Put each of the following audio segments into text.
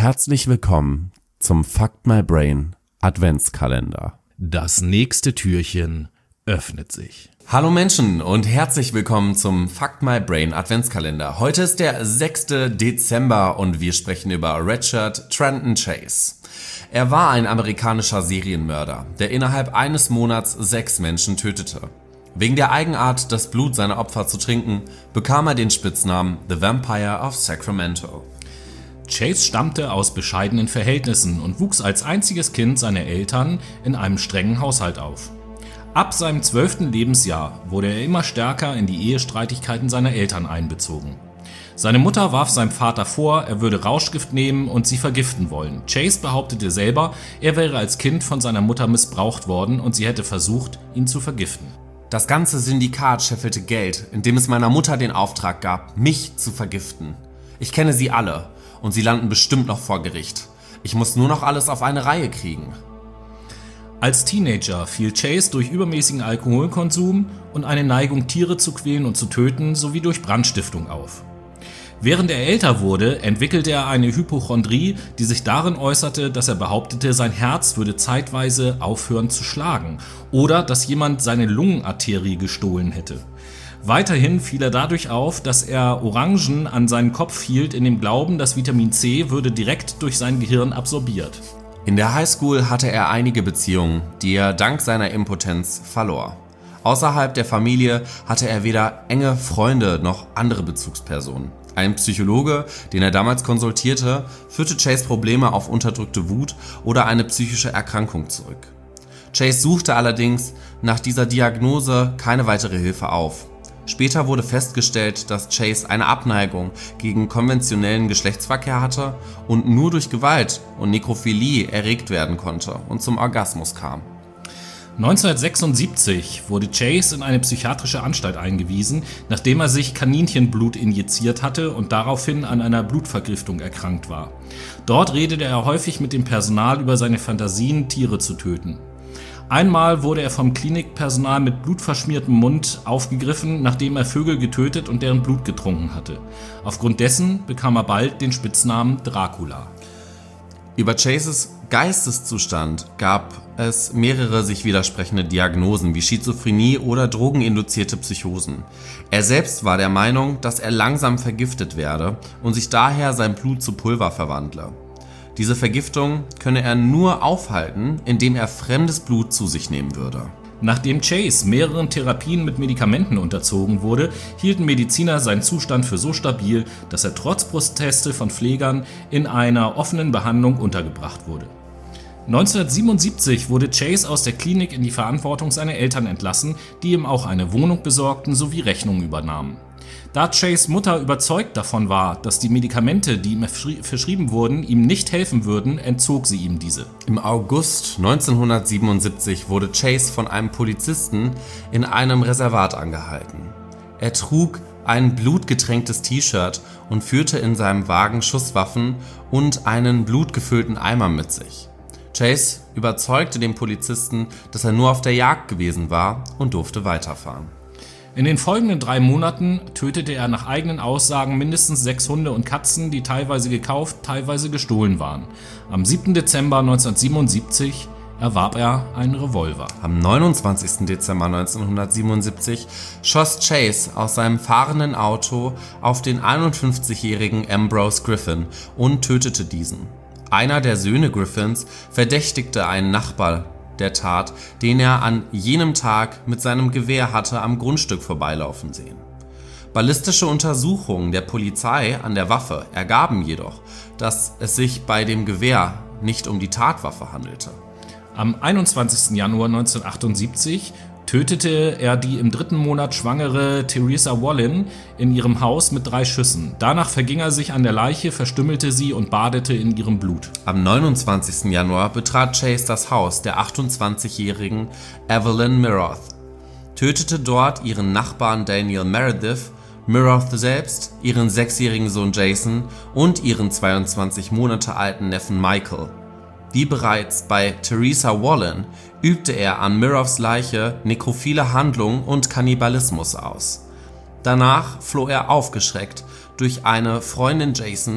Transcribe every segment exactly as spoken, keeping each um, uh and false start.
Herzlich willkommen zum Fuck My Brain Adventskalender. Das nächste Türchen öffnet sich. Hallo Menschen und herzlich willkommen zum Fuck My Brain Adventskalender. Heute ist der sechste Dezember und wir sprechen über Richard Trenton Chase. Er war ein amerikanischer Serienmörder, der innerhalb eines Monats sechs Menschen tötete. Wegen der Eigenart, das Blut seiner Opfer zu trinken, bekam er den Spitznamen The Vampire of Sacramento. Chase stammte aus bescheidenen Verhältnissen und wuchs als einziges Kind seiner Eltern in einem strengen Haushalt auf. Ab seinem zwölften Lebensjahr wurde er immer stärker in die Ehestreitigkeiten seiner Eltern einbezogen. Seine Mutter warf seinem Vater vor, er würde Rauschgift nehmen und sie vergiften wollen. Chase behauptete selber, er wäre als Kind von seiner Mutter missbraucht worden und sie hätte versucht, ihn zu vergiften. Das ganze Syndikat scheffelte Geld, indem es meiner Mutter den Auftrag gab, mich zu vergiften. Ich kenne sie alle. Und sie landen bestimmt noch vor Gericht. Ich muss nur noch alles auf eine Reihe kriegen. Als Teenager fiel Chase durch übermäßigen Alkoholkonsum und eine Neigung, Tiere zu quälen und zu töten, sowie durch Brandstiftung auf. Während er älter wurde, entwickelte er eine Hypochondrie, die sich darin äußerte, dass er behauptete, sein Herz würde zeitweise aufhören zu schlagen oder dass jemand seine Lungenarterie gestohlen hätte. Weiterhin fiel er dadurch auf, dass er Orangen an seinen Kopf hielt, in dem Glauben, dass Vitamin C würde direkt durch sein Gehirn absorbiert. In der Highschool hatte er einige Beziehungen, die er dank seiner Impotenz verlor. Außerhalb der Familie hatte er weder enge Freunde noch andere Bezugspersonen. Ein Psychologe, den er damals konsultierte, führte Chase Probleme auf unterdrückte Wut oder eine psychische Erkrankung zurück. Chase suchte allerdings nach dieser Diagnose keine weitere Hilfe auf. Später wurde festgestellt, dass Chase eine Abneigung gegen konventionellen Geschlechtsverkehr hatte und nur durch Gewalt und Nekrophilie erregt werden konnte und zum Orgasmus kam. neunzehnhundertsechsundsiebzig wurde Chase in eine psychiatrische Anstalt eingewiesen, nachdem er sich Kaninchenblut injiziert hatte und daraufhin an einer Blutvergiftung erkrankt war. Dort redete er häufig mit dem Personal über seine Fantasien, Tiere zu töten. Einmal wurde er vom Klinikpersonal mit blutverschmiertem Mund aufgegriffen, nachdem er Vögel getötet und deren Blut getrunken hatte. Aufgrund dessen bekam er bald den Spitznamen Dracula. Über Chases Geisteszustand gab es mehrere sich widersprechende Diagnosen wie Schizophrenie oder drogeninduzierte Psychosen. Er selbst war der Meinung, dass er langsam vergiftet werde und sich daher sein Blut zu Pulver verwandle. Diese Vergiftung könne er nur aufhalten, indem er fremdes Blut zu sich nehmen würde. Nachdem Chase mehreren Therapien mit Medikamenten unterzogen wurde, hielten Mediziner seinen Zustand für so stabil, dass er trotz Proteste von Pflegern in einer offenen Behandlung untergebracht wurde. neunzehnhundertsiebenundsiebzig wurde Chase aus der Klinik in die Verantwortung seiner Eltern entlassen, die ihm auch eine Wohnung besorgten sowie Rechnungen übernahmen. Da Chase' Mutter überzeugt davon war, dass die Medikamente, die ihm verschrieben wurden, ihm nicht helfen würden, entzog sie ihm diese. Im August neunzehnhundertsiebenundsiebzig wurde Chase von einem Polizisten in einem Reservat angehalten. Er trug ein blutgetränktes T-Shirt und führte in seinem Wagen Schusswaffen und einen blutgefüllten Eimer mit sich. Chase überzeugte den Polizisten, dass er nur auf der Jagd gewesen war und durfte weiterfahren. In den folgenden drei Monaten tötete er nach eigenen Aussagen mindestens sechs Hunde und Katzen, die teilweise gekauft, teilweise gestohlen waren. Am siebten Dezember neunzehnhundertsiebenundsiebzig erwarb er einen Revolver. Am neunundzwanzigsten Dezember neunzehnhundertsiebenundsiebzig schoss Chase aus seinem fahrenden Auto auf den einundfünfzigjährigen Ambrose Griffin und tötete diesen. Einer der Söhne Griffins verdächtigte einen Nachbar der Tat, den er an jenem Tag mit seinem Gewehr hatte am Grundstück vorbeilaufen sehen. Ballistische Untersuchungen der Polizei an der Waffe ergaben jedoch, dass es sich bei dem Gewehr nicht um die Tatwaffe handelte. Am einundzwanzigsten Januar neunzehnhundertachtundsiebzig tötete er die im dritten Monat schwangere Teresa Wallin in ihrem Haus mit drei Schüssen. Danach verging er sich an der Leiche, verstümmelte sie und badete in ihrem Blut. Am neunundzwanzigsten Januar betrat Chase das Haus der achtundzwanzigjährigen Evelyn Miroth, tötete dort ihren Nachbarn Daniel Meredith, Miroth selbst, ihren sechsjährigen Sohn Jason und ihren zweiundzwanzig Monate alten Neffen Michael. Wie bereits bei Teresa Wallin übte er an Miroths Leiche nekrophile Handlungen und Kannibalismus aus. Danach floh er aufgeschreckt durch eine Freundin Jasons,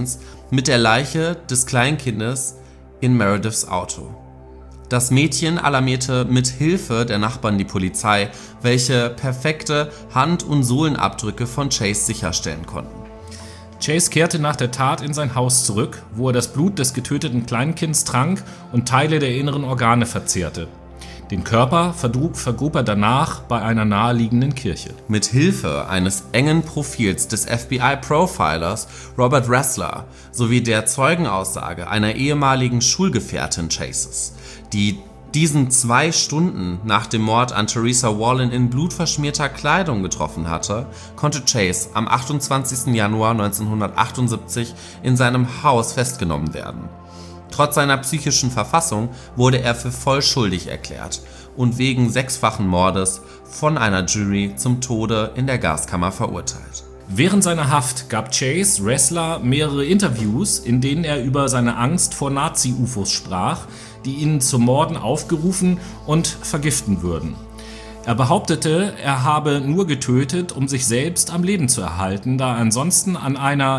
mit der Leiche des Kleinkindes in Merediths Auto. Das Mädchen alarmierte mit Hilfe der Nachbarn die Polizei, welche perfekte Hand- und Sohlenabdrücke von Chase sicherstellen konnten. Chase kehrte nach der Tat in sein Haus zurück, wo er das Blut des getöteten Kleinkinds trank und Teile der inneren Organe verzehrte. Den Körper vergrub er danach bei einer naheliegenden Kirche. Mit Hilfe eines engen Profils des F B I-Profilers Robert Ressler sowie der Zeugenaussage einer ehemaligen Schulgefährtin Chases, die diesen zwei Stunden nach dem Mord an Teresa Wallin in blutverschmierter Kleidung getroffen hatte, konnte Chase am achtundzwanzigsten Januar neunzehnhundertachtundsiebzig in seinem Haus festgenommen werden. Trotz seiner psychischen Verfassung wurde er für voll schuldig erklärt und wegen sechsfachen Mordes von einer Jury zum Tode in der Gaskammer verurteilt. Während seiner Haft gab Chase Ressler mehrere Interviews, in denen er über seine Angst vor Nazi-U F Os sprach, die ihn zu Morden aufgerufen und vergiften würden. Er behauptete, er habe nur getötet, um sich selbst am Leben zu erhalten, da er ansonsten an einer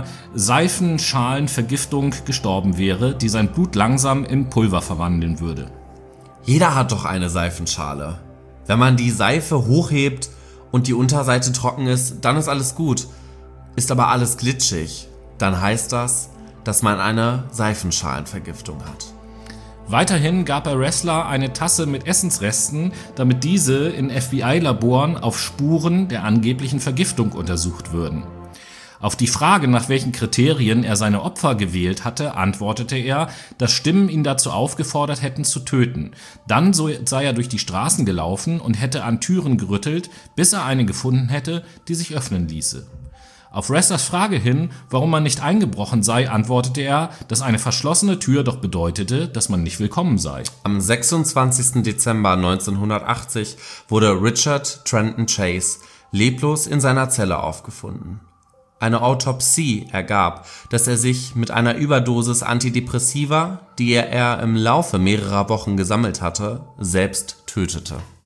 Seifenschalenvergiftung gestorben wäre, die sein Blut langsam in Pulver verwandeln würde. Jeder hat doch eine Seifenschale. Wenn man die Seife hochhebt und die Unterseite trocken ist, dann ist alles gut. Ist aber alles glitschig, dann heißt das, dass man eine Seifenschalenvergiftung hat. Weiterhin gab er Ressler eine Tasse mit Essensresten, damit diese in F B I-Laboren auf Spuren der angeblichen Vergiftung untersucht würden. Auf die Frage, nach welchen Kriterien er seine Opfer gewählt hatte, antwortete er, dass Stimmen ihn dazu aufgefordert hätten zu töten. Dann sei er durch die Straßen gelaufen und hätte an Türen gerüttelt, bis er eine gefunden hätte, die sich öffnen ließe. Auf Resslers Frage hin, warum man nicht eingebrochen sei, antwortete er, dass eine verschlossene Tür doch bedeutete, dass man nicht willkommen sei. Am sechsundzwanzigsten Dezember neunzehnhundertachtzig wurde Richard Trenton Chase leblos in seiner Zelle aufgefunden. Eine Autopsie ergab, dass er sich mit einer Überdosis Antidepressiva, die er im Laufe mehrerer Wochen gesammelt hatte, selbst tötete.